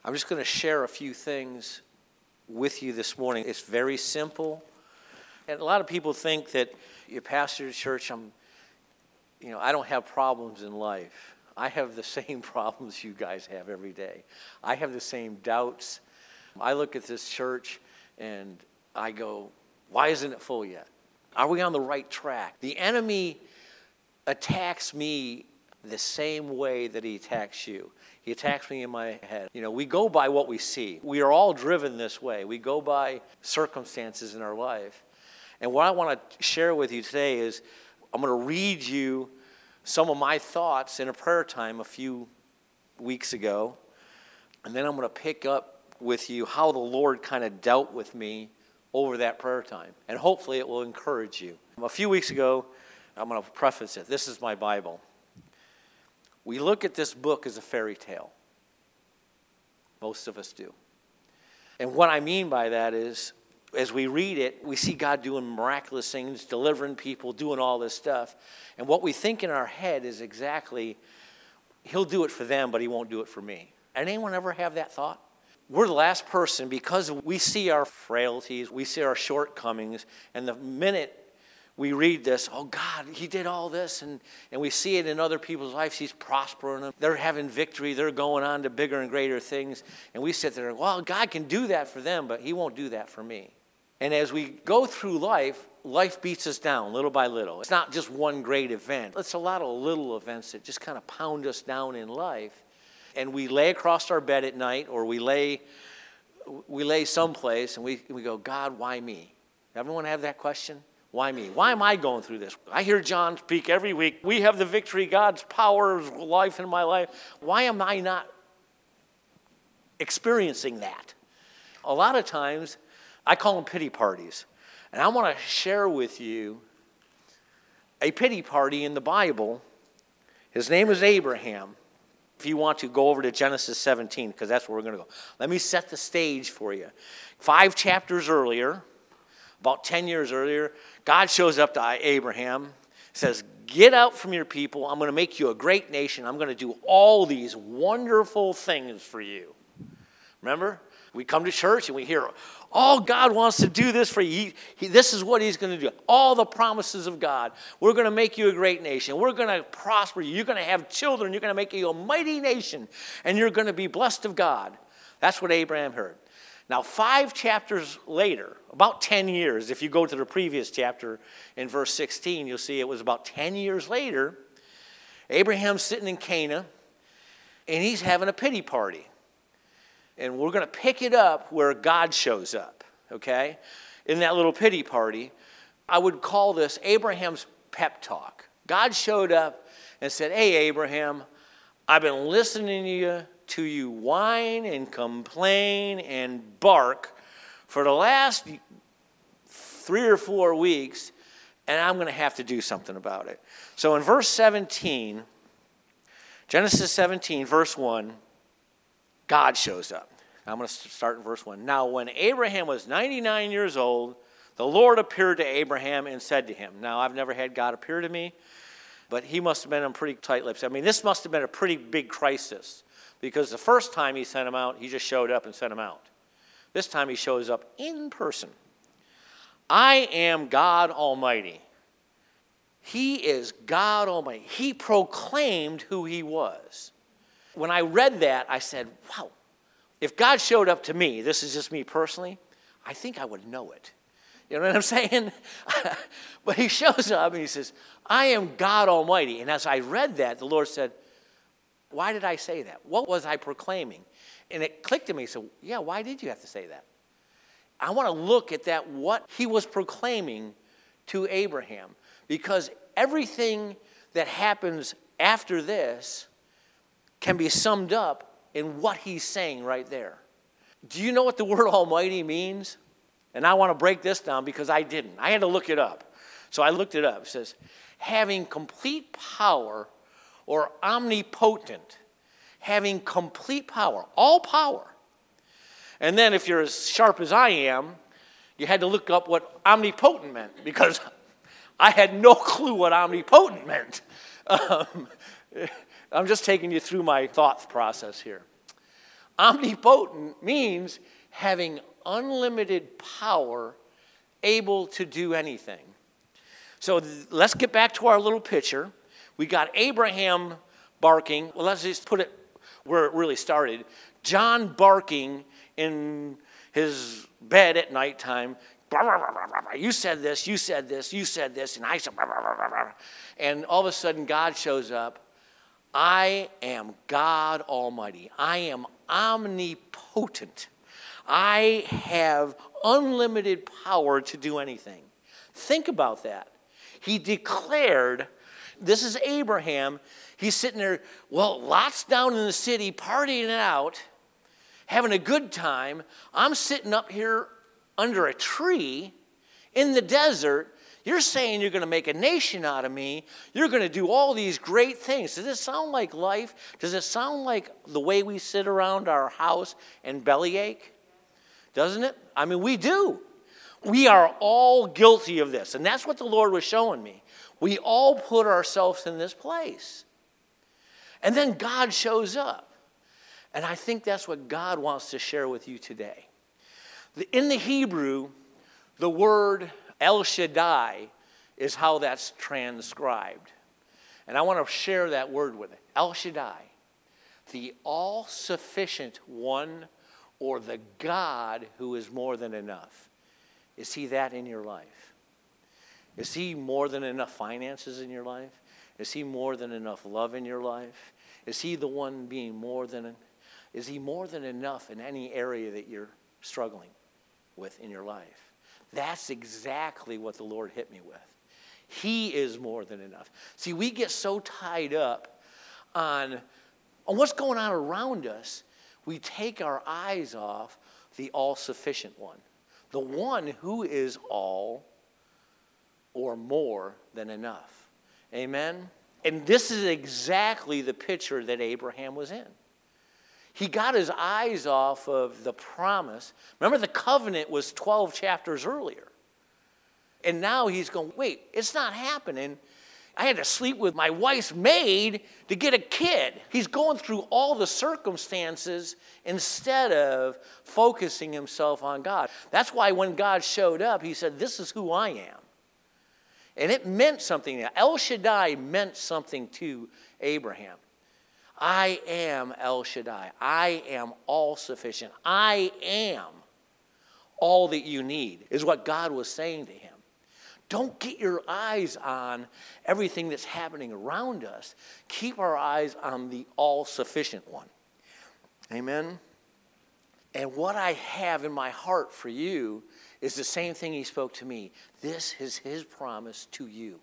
I'm just going to share a few things with you this morning. It's very simple. And a lot of people think that your pastor at church, I don't have problems in life. I have the same problems you guys have every day. I have the same doubts. I look at this church and I go, why isn't it full yet? Are we on the right track? The enemy attacks me the same way that he attacks you. He attacks me in my head. We go by what we see. We are all driven this way. We go by circumstances in our life. And what I want to share with you today is I'm going to read you some of my thoughts in a prayer time a few weeks ago. And then I'm going to pick up with you how the Lord kind of dealt with me over that prayer time. And hopefully it will encourage you. A few weeks ago, I'm going to preface it. This is my Bible. We look at this book as a fairy tale. Most of us do. And what I mean by that is, as we read it, we see God doing miraculous things, delivering people, doing all this stuff. And what we think in our head is exactly, he'll do it for them, but he won't do it for me. And anyone ever have that thought? We're the last person, because we see our frailties, we see our shortcomings, and the minute we read this, oh God, he did all this, and we see it in other people's lives. He's prospering them. They're having victory. They're going on to bigger and greater things. And we sit there, well, God can do that for them, but he won't do that for me. And as we go through life, life beats us down little by little. It's not just one great event. It's a lot of little events that just kind of pound us down in life. And we lay across our bed at night, or we lay someplace, and we go, God, why me? Everyone have that question? Why me? Why am I going through this? I hear John speak every week. We have the victory. God's power of life in my life. Why am I not experiencing that? A lot of times, I call them pity parties. And I want to share with you a pity party in the Bible. His name is Abraham. If you want to, go over to Genesis 17, because that's where we're going to go. Let me set the stage for you. 5 chapters earlier, about 10 years earlier, God shows up to Abraham, says, get out from your people. I'm going to make you a great nation. I'm going to do all these wonderful things for you. Remember? We come to church and we hear, oh, God wants to do this for you. This is what he's going to do. All the promises of God. We're going to make you a great nation. We're going to prosper you. You're going to have children. You're going to make you a mighty nation. And you're going to be blessed of God. That's what Abraham heard. Now, 5 chapters later, about 10 years, if you go to the previous chapter in verse 16, you'll see it was about 10 years later, Abraham's sitting in Canaan, and he's having a pity party. And we're going to pick it up where God shows up, okay? In that little pity party, I would call this Abraham's pep talk. God showed up and said, hey, Abraham, I've been listening to you whine and complain and bark for the last 3 or 4 weeks, and I'm going to have to do something about it. So in verse 17, Genesis 17, verse 1, God shows up. I'm going to start in verse 1. Now, when Abraham was 99 years old, the Lord appeared to Abraham and said to him, now, I've never had God appear to me, but he must have been on pretty tight lips. I mean, this must have been a pretty big crisis, because the first time he sent him out, he just showed up and sent him out. This time he shows up in person. I am God Almighty. He is God Almighty. He proclaimed who he was. When I read that, I said, wow, if God showed up to me, this is just me personally, I think I would know it. You know what I'm saying? But he shows up and he says, I am God Almighty. And as I read that, the Lord said, why did I say that? What was I proclaiming? And it clicked to me. So, yeah, why did you have to say that? I want to look at that, what he was proclaiming to Abraham. Because everything that happens after this can be summed up in what he's saying right there. Do you know what the word Almighty means? And I want to break this down because I didn't. I had to look it up. So I looked it up. It says, having complete power or omnipotent. Having complete power. All power. And then if you're as sharp as I am, you had to look up what omnipotent meant, because I had no clue what omnipotent meant. I'm just taking you through my thought process here. Omnipotent means having unlimited power, able to do anything. So let's get back to our little picture. We got Abraham barking. Well, let's just put it where it really started. John barking in his bed at nighttime. You said this, you said this, you said this, and I said, and all of a sudden God shows up. I am God Almighty. I am omnipotent. I have unlimited power to do anything. Think about that. He declared, this is Abraham. He's sitting there, well, Lot's down in the city partying it out, having a good time. I'm sitting up here under a tree in the desert. You're saying you're going to make a nation out of me. You're going to do all these great things. Does it sound like life? Does it sound like the way we sit around our house and bellyache? Doesn't it? I mean, we do. We are all guilty of this. And that's what the Lord was showing me. We all put ourselves in this place. And then God shows up. And I think that's what God wants to share with you today. In the Hebrew, the word El Shaddai is how that's transcribed. And I want to share that word with you. El Shaddai, the all-sufficient one, or the God who is more than enough. Is he that in your life? Is he more than enough finances in your life? Is he more than enough love in your life? Is he the one being more than, is he more than enough in any area that you're struggling with in your life? That's exactly what the Lord hit me with. He is more than enough. See, we get so tied up on what's going on around us, we take our eyes off the all-sufficient one, the one who is all or more than enough. Amen? And this is exactly the picture that Abraham was in. He got his eyes off of the promise. Remember, the covenant was 12 chapters earlier. And now he's going, wait, it's not happening. I had to sleep with my wife's maid to get a kid. He's going through all the circumstances instead of focusing himself on God. That's why when God showed up, he said, this is who I am. And it meant something. El Shaddai meant something to Abraham. I am El Shaddai. I am all sufficient. I am all that you need, is what God was saying to him. Don't get your eyes on everything that's happening around us. Keep our eyes on the all-sufficient one. Amen? And what I have in my heart for you is the same thing he spoke to me. This is his promise to you.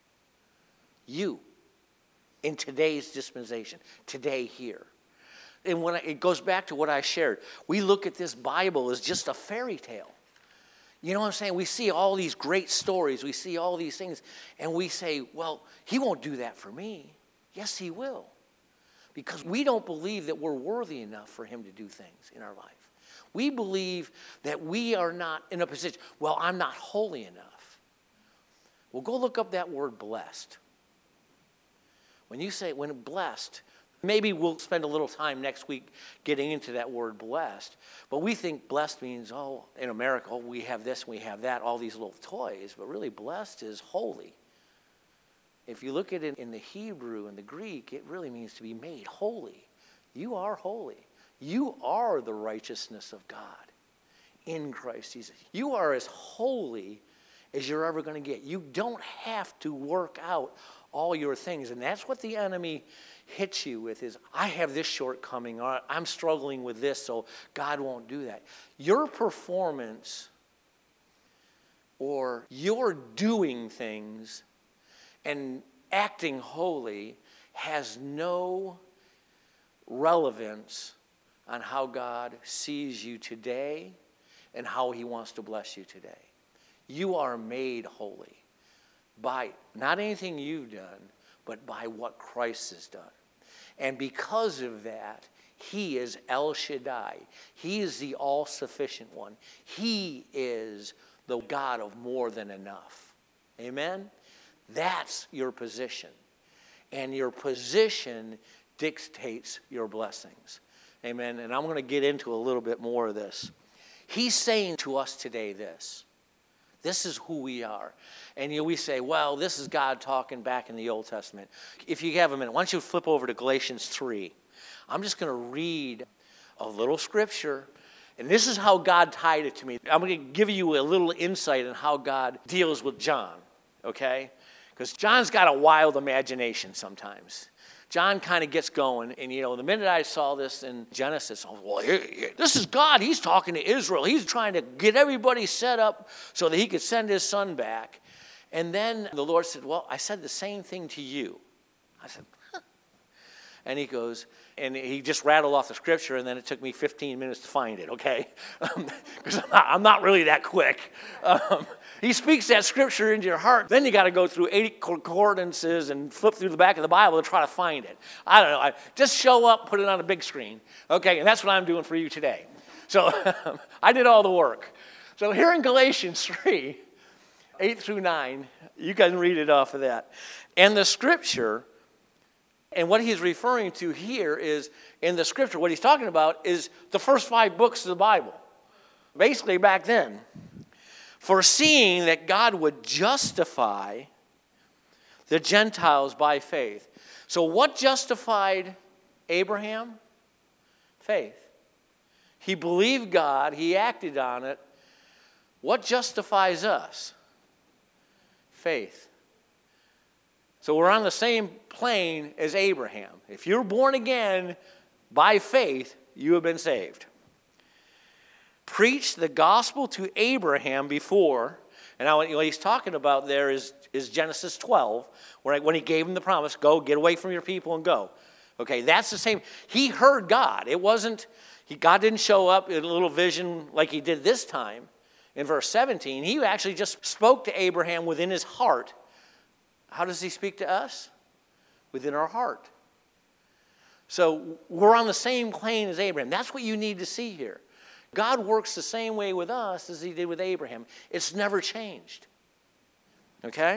You. In today's dispensation. Today here. And when it goes back to what I shared. We look at this Bible as just a fairy tale. You know what I'm saying? We see all these great stories. We see all these things. And we say, well, he won't do that for me. Yes, he will. Because we don't believe that we're worthy enough for him to do things in our life. We believe that we are not in a position, well, I'm not holy enough. Well, go look up that word blessed. When blessed, maybe we'll spend a little time next week getting into that word blessed. But we think blessed means, oh, in America, we have this and we have that, all these little toys. But really, blessed is holy. If you look at it in the Hebrew and the Greek, it really means to be made holy. You are holy. You are the righteousness of God in Christ Jesus. You are as holy as you're ever going to get. You don't have to work out all your things. And that's what the enemy hits you with is, I have this shortcoming, or I'm struggling with this, so God won't do that. Your performance or your doing things and acting holy has no relevance on how God sees you today and how he wants to bless you today. You are made holy by not anything you've done, but by what Christ has done. And because of that, he is El Shaddai. He is the all-sufficient one. He is the God of more than enough. Amen? That's your position. And your position dictates your blessings. Amen. And I'm going to get into a little bit more of this. He's saying to us today this. This is who we are. And we say, well, this is God talking back in the Old Testament. If you have a minute, why don't you flip over to Galatians 3. I'm just going to read a little scripture. And this is how God tied it to me. I'm going to give you a little insight on how God deals with John. Okay? Because John's got a wild imagination sometimes. John kind of gets going, and the minute I saw this in Genesis, I was, well, this is God. He's talking to Israel. He's trying to get everybody set up so that he could send his son back. And then the Lord said, well, I said the same thing to you. I said, huh. And he goes, and he just rattled off the scripture, and then it took me 15 minutes to find it, okay? Because I'm not really that quick. He speaks that scripture into your heart. Then you got to go through 80 concordances and flip through the back of the Bible to try to find it. I don't know. Just show up, put it on a big screen. Okay, and that's what I'm doing for you today. So I did all the work. So here in Galatians 3, 8 through 9, you can read it off of that. And the scripture, and what he's referring to here is, in the scripture, what he's talking about is the first 5 books of the Bible. Basically back then. Foreseeing that God would justify the Gentiles by faith. So what justified Abraham? Faith. He believed God. He acted on it. What justifies us? Faith. So we're on the same plane as Abraham. If you're born again by faith, you have been saved. Preach the gospel to Abraham before, and now what he's talking about there is Genesis 12, when he gave him the promise, go, get away from your people and go. Okay, that's the same. He heard God. It wasn't, God didn't show up in a little vision like he did this time in verse 17. He actually just spoke to Abraham within his heart. How does he speak to us? Within our heart. So we're on the same plane as Abraham. That's what you need to see here. God works the same way with us as he did with Abraham. It's never changed. Okay?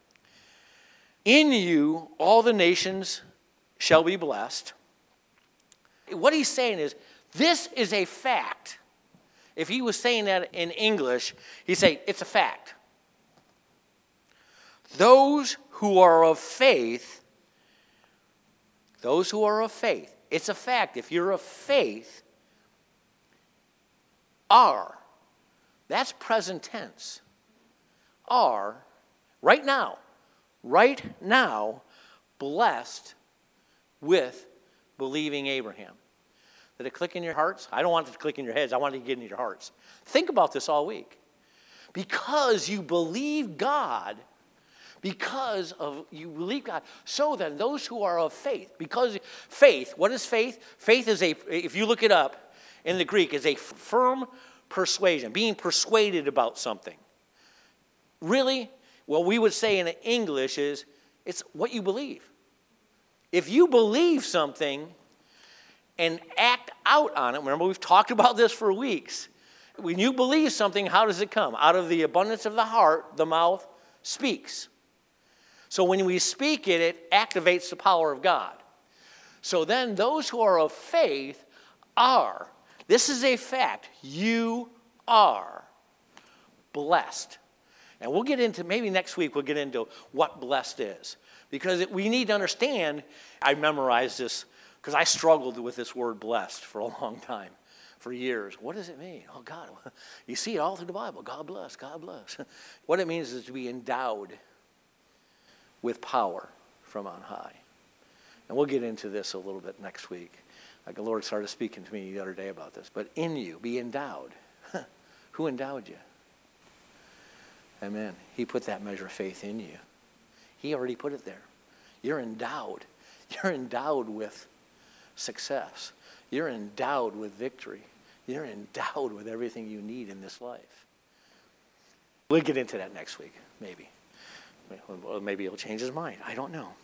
In you, all the nations shall be blessed. What he's saying is, this is a fact. If he was saying that in English, he'd say, it's a fact. Those who are of faith, it's a fact. If you're of faith, are, that's present tense, are, right now, blessed with believing Abraham. Did it click in your hearts? I don't want it to click in your heads. I want it to get in your hearts. Think about this all week. Because you believe God, you believe God, so then those who are of faith, because faith, what is faith? Faith is if you look it up, in the Greek, is a firm persuasion, being persuaded about something. Really, what we would say in English is, it's what you believe. If you believe something and act out on it, remember we've talked about this for weeks. When you believe something, how does it come? Out of the abundance of the heart, the mouth speaks. So when we speak it, it activates the power of God. So then those who are of faith are, this is a fact, you are blessed. And we'll get into, maybe next week we'll get into what blessed is. Because we need to understand, I memorized this because I struggled with this word blessed for a long time, for years. What does it mean? Oh, God, you see it all through the Bible. God bless, God bless. What it means is to be endowed with power from on high. And we'll get into this a little bit next week. Like the Lord started speaking to me the other day about this. But in you, be endowed. Who endowed you? Amen. He put that measure of faith in you. He already put it there. You're endowed. You're endowed with success. You're endowed with victory. You're endowed with everything you need in this life. We'll get into that next week, maybe. Or maybe he'll change his mind. I don't know.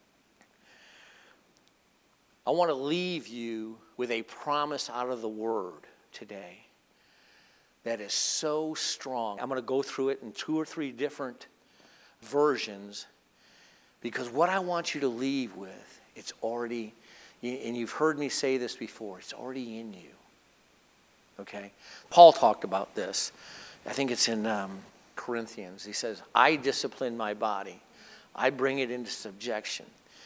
I want to leave you with a promise out of the Word today that is so strong. I'm going to go through it in 2 or 3 different versions because what I want you to leave with, it's already And you've heard me say this before. It's already in you. Okay? Paul talked about this. I think it's in Corinthians. He says, I discipline my body. I bring it into subjection.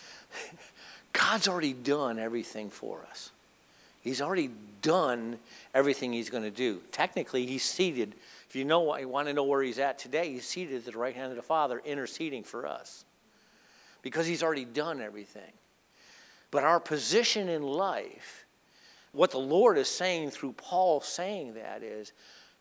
God's already done everything for us. He's already done everything he's going to do. Technically, he's seated. If you want to know where he's at today, he's seated at the right hand of the Father, interceding for us. Because he's already done everything. But our position in life, what the Lord is saying through Paul saying that is,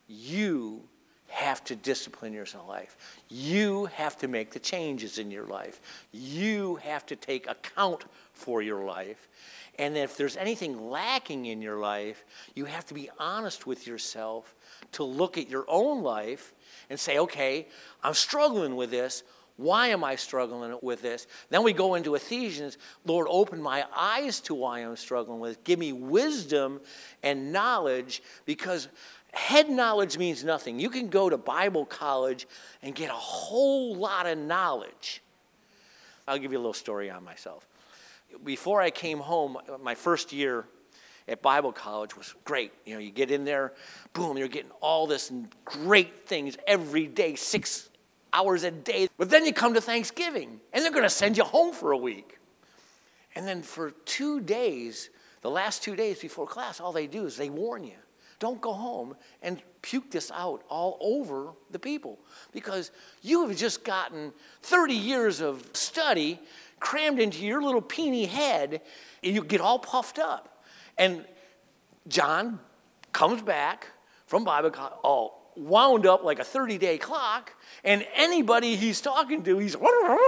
you have to discipline your life. You have to make the changes in your life. You have to take account for your life. And if there's anything lacking in your life, you have to be honest with yourself to look at your own life and say, okay, I'm struggling with this. Why am I struggling with this? Then we go into Ephesians. Lord, open my eyes to why I'm struggling with it. Give me wisdom and knowledge, because head knowledge means nothing. You can go to Bible college and get a whole lot of knowledge. I'll give you a little story on myself. Before I came home, my first year at Bible college was great. You know, you get in there, boom, you're getting all this great things every day, 6 hours a day. But then you come to Thanksgiving, and they're going to send you home for a week. And then for 2 days, the last 2 days before class, all they do is they warn you. Don't go home and puke this out all over the people, because you have just gotten 30 years of study crammed into your little peeny head, and you get all puffed up. And John comes back from Bible college all wound up like a 30-day clock, and anybody he's talking to, he's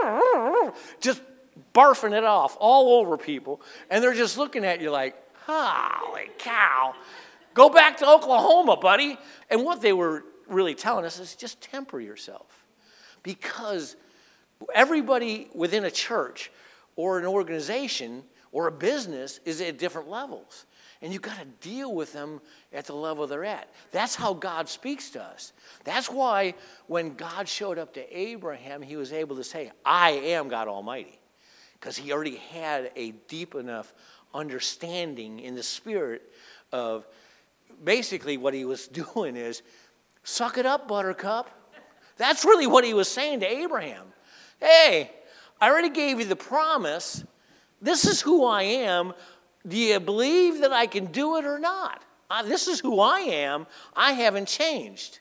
just barfing it off all over people, and they're just looking at you like, holy cow. Go back to Oklahoma, buddy. And what they were really telling us is just temper yourself. Because everybody within a church or an organization or a business is at different levels. And you've got to deal with them at the level they're at. That's how God speaks to us. That's why when God showed up to Abraham, he was able to say, I am God Almighty. Because he already had a deep enough understanding in the spirit of basically what he was doing is, suck it up, buttercup. That's really what he was saying to Abraham. Hey, I already gave you the promise. This is who I am. Do you believe that I can do it or not? This is who I am. I haven't changed.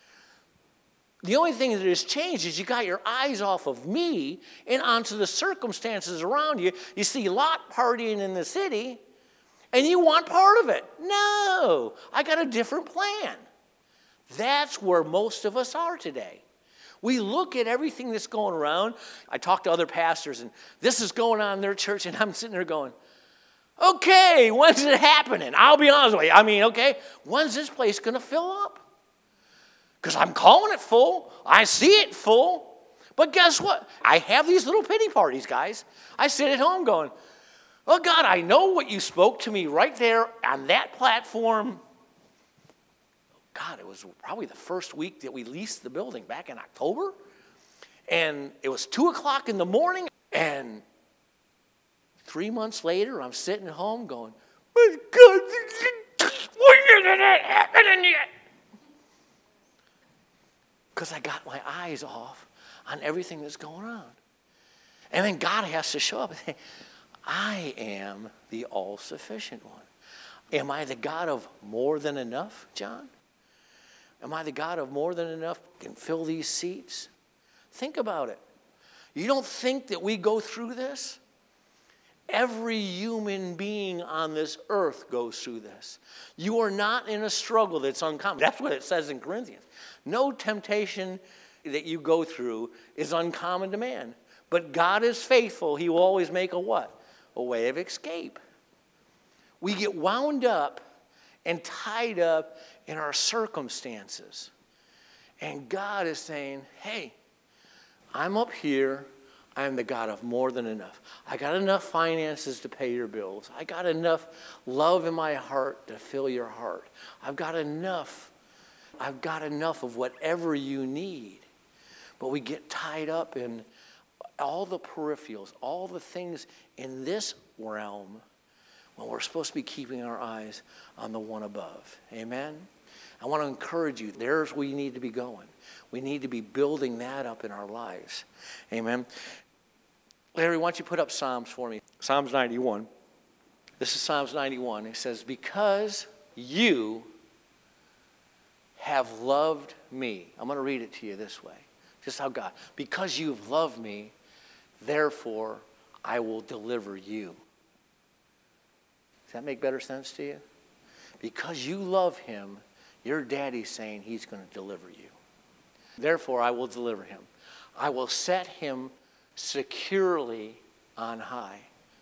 The only thing that has changed is you got your eyes off of me and onto the circumstances around you. You see Lot partying in the city, and you want part of it. No, I got a different plan. That's where most of us are today. We look at everything that's going around. I talk to other pastors, and this is going on in their church, and I'm sitting there going, okay, when's it happening? I'll be honest with you. I mean, okay, when's this place going to fill up? Because I'm calling it full. I see it full. But guess what? I have these little pity parties, guys. I sit at home going, oh, God, I know what you spoke to me right there on that platform. God, it was probably the first week that we leased the building back in October. And it was 2 o'clock in the morning. And 3 months later, I'm sitting at home going, my God, why isn't it happening yet? Because I got my eyes off on everything that's going on. And then God has to show up and say, I am the all-sufficient one. Am I the God of more than enough, John? Am I the God of more than enough can fill these seats? Think about it. You don't think that we go through this? Every human being on this earth goes through this. You are not in a struggle that's uncommon. That's what it says in Corinthians. No temptation that you go through is uncommon to man. But God is faithful. He will always make a what? A way of escape. We get wound up and tied up in our circumstances. And God is saying, hey, I'm up here. I am the God of more than enough. I got enough finances to pay your bills. I got enough love in my heart to fill your heart. I've got enough of whatever you need. But we get tied up in all the peripherals, all the things in this realm when we're supposed to be keeping our eyes on the one above. Amen? I want to encourage you, there's where you need to be going. We need to be building that up in our lives. Amen? Larry, why don't you put up Psalms for me? Psalms 91. This is Psalms 91. It says, because you have loved me. I'm going to read it to you this way. Just how God, because you've loved me, therefore I will deliver you. Does that make better sense to you? Because you love him, your daddy's saying he's going to deliver you. Therefore I will deliver him. I will set him securely on high,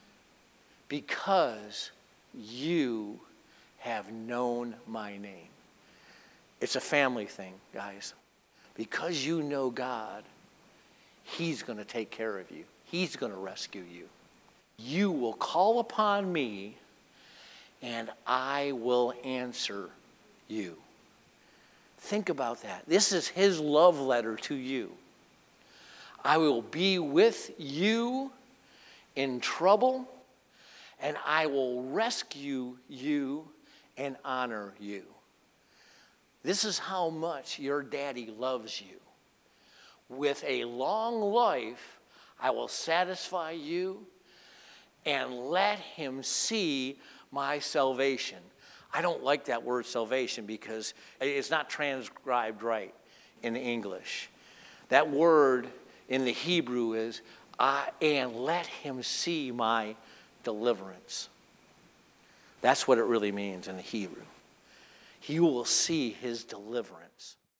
because you have known my name. It's a family thing, guys. Because you know God, he's going to take care of you. He's going to rescue you. You will call upon me, and I will answer you. Think about that. This is his love letter to you. I will be with you in trouble, and I will rescue you and honor you. This is how much your daddy loves you. With a long life, I will satisfy you and let him see my salvation. I don't like that word salvation because it's not transcribed right in English. That word in the Hebrew is, and let him see my deliverance. That's what it really means in the Hebrew. He will see his deliverance.